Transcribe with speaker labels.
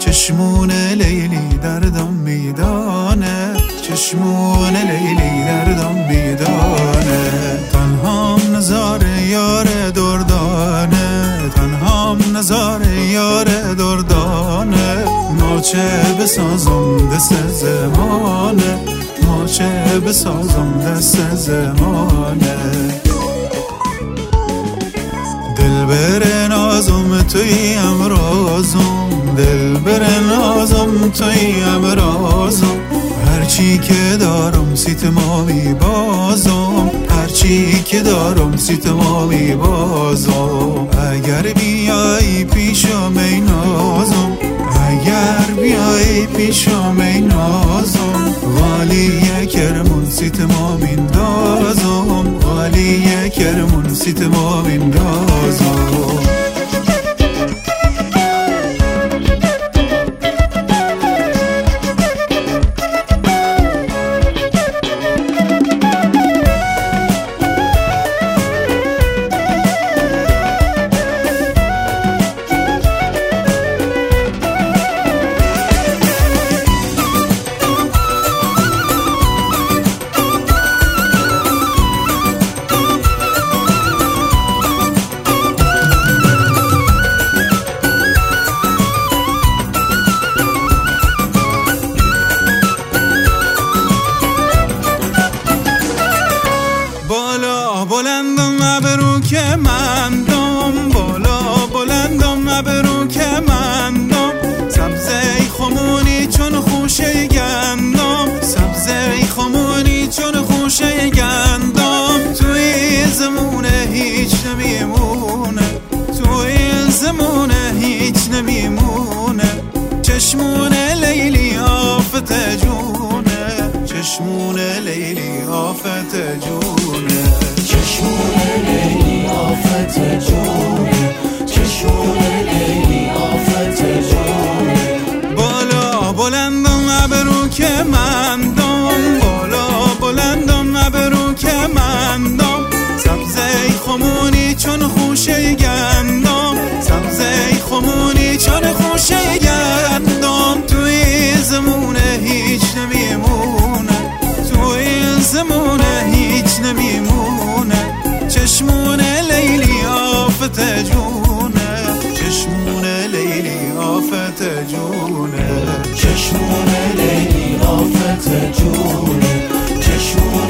Speaker 1: چشمون لیلی دردم میدانه، چشمون لیلی دردم میدانه. تنهام نظاره یار دردانه، تنهام نظاره یار دردانه. نوچه بسازم دست زمانه، نوچه بسازم دست زمانه. دل بر نازم توی امرازم، دل بر نازم توی امرازم. هرچی که دارم سیتما میبازم، هرچی که دارم سیتما میبازم. اگر بیایی پیشم ای نازم، اگر بیایی پیشم ای نازم. غالیه کرمون سیتما میندازم، غالیه کرمون سیتما میندازم. بلندم ابرو که مندم، بالا بلندم ابرو که مندم. سبزه خمونی چون خوشه گندم، سبزه خمونی چون خوشه گندم. توی زمونه هیچ نمیمونه، توی زمونه هیچ نمیمونه. چشمون لیلی آفت جونه، چشمون لیلی آفت جونه.
Speaker 2: چشمون لیلی آفت جونه، چشمون لیلی آفت جونه.
Speaker 1: بالا بلندم ابرو که مندم، بالا بلندم ابرو که مندم. سبزه خمونی چون خوشه گندم، سبزه خمونی چون خوشه گندم. توی زمونه هیچ نمیمونه، توی زمونه هیچ نمیمونه. چشمون لیلی آفت جونه، چشمون لیلی آفت جونه.
Speaker 2: چشمون لیلی آفت جونه، چشمون